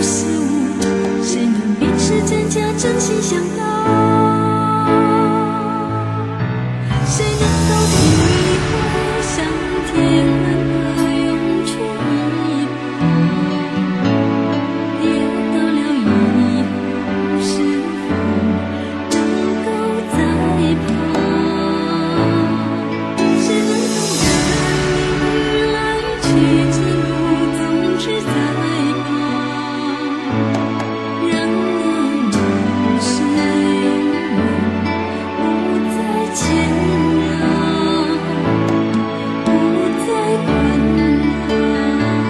是无，谁能辨识真假，真心相待？谁能够体会上天人的涌泉一旁？跌倒了以后，是否能够再爬？谁能懂得你来去之路，总是在旁？让人世永远不再牵惹，不再困扰。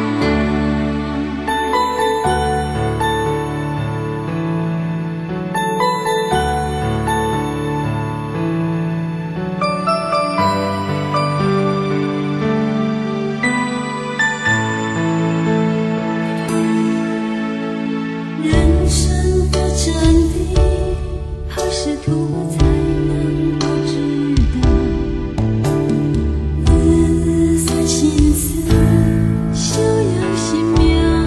人生的真谛，好仕途才能够知道。自算心思，修养心妙，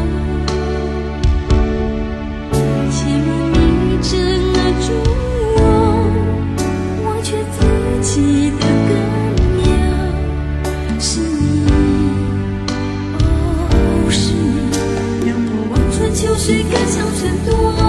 切莫迷真了主我，忘却自己的根苗。是你，哦，是你，让我望穿秋水，隔江春朵。